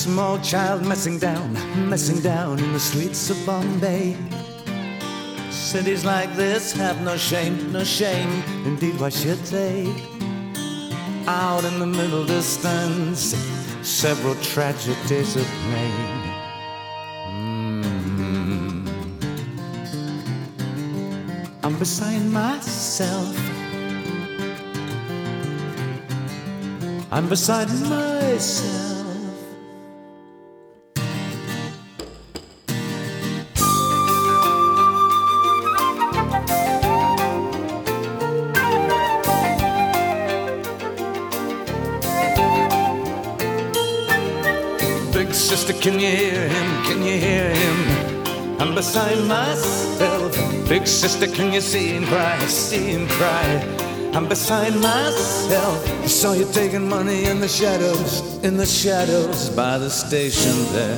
Small child messing down in the streets of Bombay. Cities like this have no shame, no shame. Indeed, why should they? Out in the middle distance, several tragedies are playing. I'm beside myself. I'm beside myself. Big sister, can you hear him? Can you hear him? I'm beside myself. Big sister, can you see him cry? See him cry. I'm beside myself. I saw you taking money in the shadows by the station there.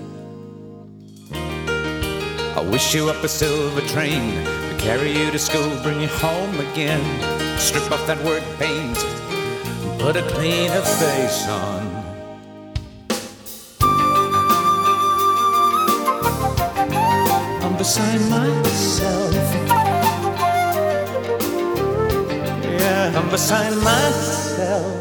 I wish you up a silver train to carry you to school, bring you home again. Strip off that work paint, put a cleaner face on. I'm beside myself. Yeah, I'm beside myself.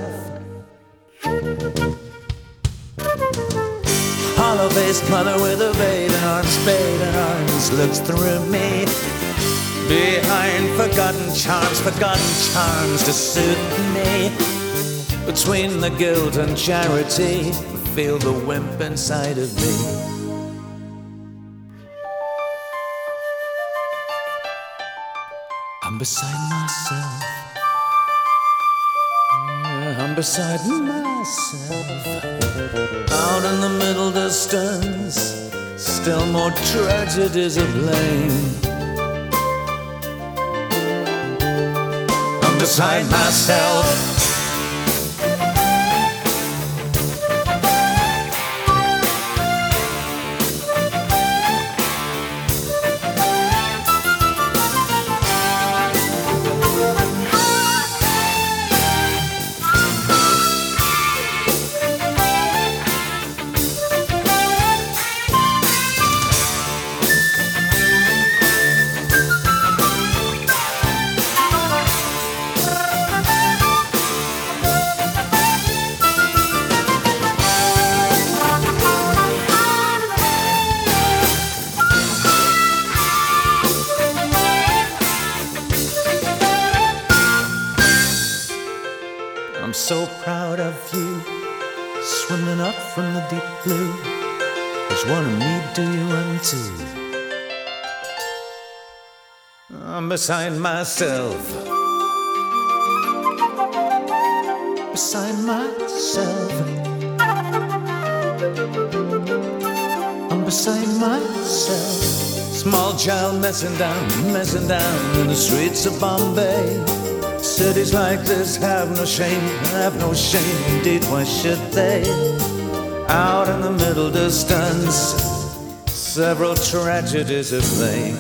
Hollow-faced mother with a spade and arms looks through me. Behind forgotten charms to soothe me. Between the guilt and charity, feel the wimp inside of me. I'm beside myself. Yeah, I'm beside myself. Out in the middle distance, still more tragedies of blame. I'm beside myself. I'm so proud of you, swimming up from the deep blue. There's one of me, do you run too? I'm beside myself. Beside myself. I'm beside myself. Small child messing down in the streets of Bombay. Cities like this have no shame, indeed, why should they? Out in the middle distance, several tragedies are playing.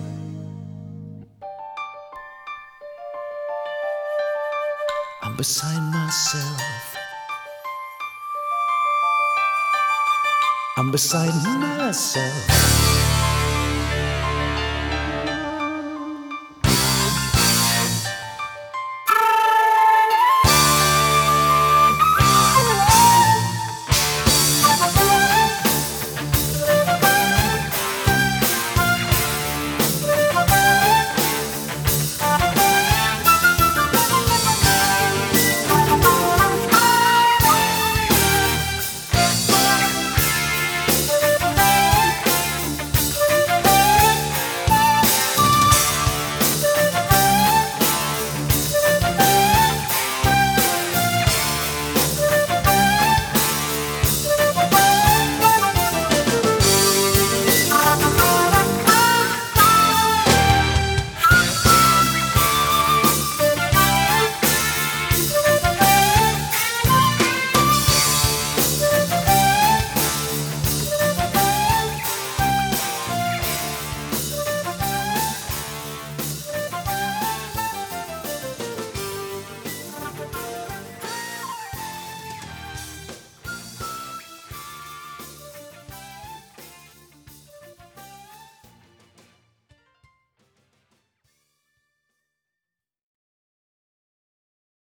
I'm beside myself. I'm beside myself.